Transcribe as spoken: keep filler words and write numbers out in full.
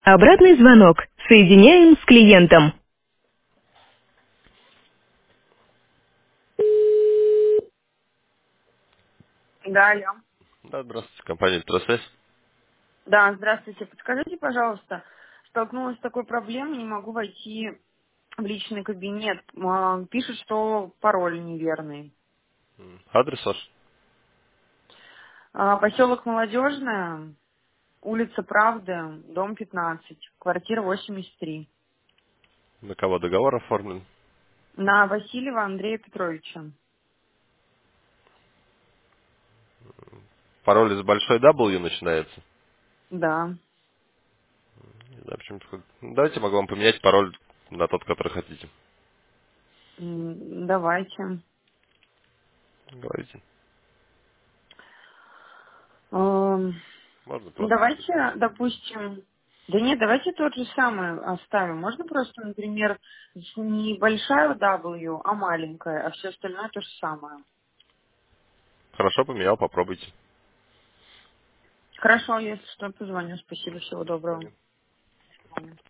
Обратный звонок. Соединяем с клиентом. Да, алло. Да, здравствуйте, компания «Электросвязь». Да, здравствуйте. Подскажите, пожалуйста, столкнулась с такой проблемой, не могу войти в личный кабинет. А, Пишут, что пароль неверный. М, Адрес ваш? А, Поселок Молодежная, улица Правды, дом пятнадцать, квартира восемьдесят три. На кого договор оформлен? На Васильева Андрея Петровича. Пароль из большой W начинается. Да. Не знаю, почему такой. Ну, давайте могу вам поменять пароль на тот, который хотите. М, Давайте. Говорите. Эм, Можно Ну, просто давайте, написать. допустим, да нет, давайте тот же самый оставим. Можно просто, например, не большая W, а маленькая, а все остальное то же самое. Хорошо, поменял, попробуйте. Хорошо, если что, позвоню. Спасибо, всего До доброго. свидания. До свидания.